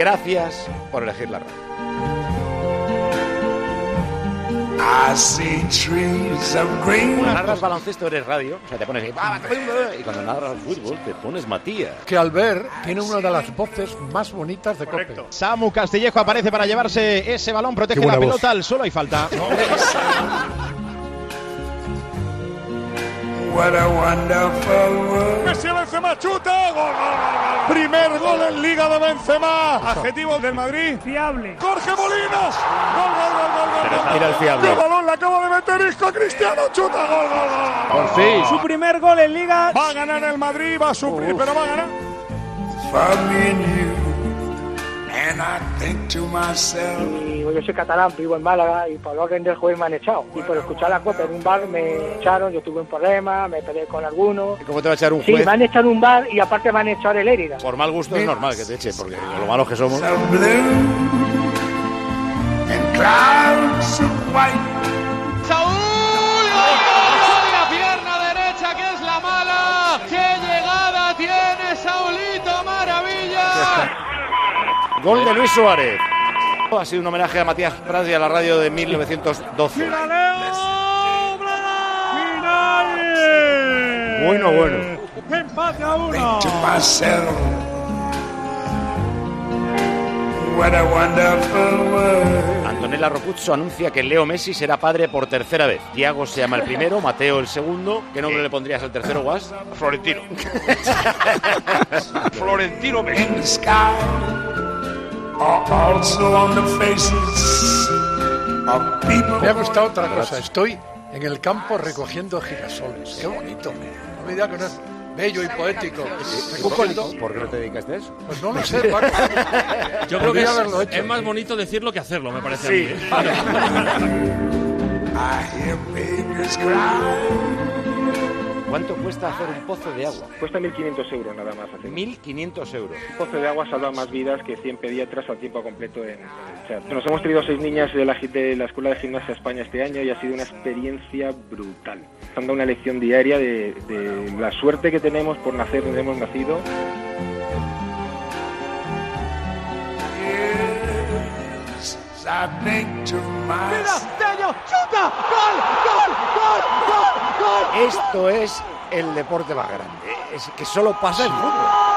gracias por elegir la radio. Cuando narras baloncesto eres radio, o sea, te pones ahí, y cuando narras fútbol te pones Matías. Que Albert tiene una de las voces más bonitas de COPE. Samu Castillejo aparece para llevarse ese balón, protege la pelota al suelo y falta. What a wonderful world. Messi, Benzema, chuta, gol. Primer gol en Liga de Benzema. Adjetivo del Madrid. Fiable. Jorge Molinos. Gol. Mira el fiable. ¡Qué balón le acaba de meter Isco Cristiano! ¡Chuta! ¡Gol! Por fin. Su primer gol en Liga. Va a ganar el Madrid, va a sufrir, pero va a ganar. For me and you. And I think to myself. Yo soy catalán, vivo en Málaga y por orden del juez me han echado. Y por escuchar la COPE en un bar me echaron, yo tuve un problema, me peleé con algunos. ¿Y cómo te va a echar un juez? Sí, me han echado en un bar y aparte me han echado el Lérida. Por mal gusto es normal que te echen, porque lo malos que somos. So blue and clouds of white. Saúl, con la pierna derecha que es la mala. ¡Qué llegada tiene Saulito, maravilla! Gol de Luis Suárez. Ha sido un homenaje a Matías Prats y a la radio de 1912. Bueno. Empate a 1. To myself. What a wonderful world. Antonella Roccuzzo anuncia que Leo Messi será padre por tercera vez. Thiago se llama el primero, Mateo el segundo. ¿Qué nombre le pondrías al tercero, Guas? Florentino. Florentino Messi. In the sky. Also on the faces of people. Me ha gustado otra cosa. Estoy en el campo recogiendo girasoles. Qué bonito. No me diga que no es bello y poético. ¿Por qué no te dedicaste a eso? Pues no lo sé, Paco. Yo creo que haberlo hecho. es más bonito decirlo que hacerlo, me parece Sí. a mí. I hear babies cry. ¿Cuánto cuesta hacer un pozo de agua? Cuesta 1.500 euros nada más hacer. 1.500 euros. Un pozo de agua salva más vidas que 100 pediatras al tiempo completo en el chat. Nos hemos traído 6 niñas de la Escuela de Gimnasia España este año y ha sido una experiencia brutal. Nos han dado una lección diaria de la suerte que tenemos por nacer donde hemos nacido. Yes, I think to myself. Tello, chuta, gol. Esto es el deporte más grande. Es que solo pasa el fútbol.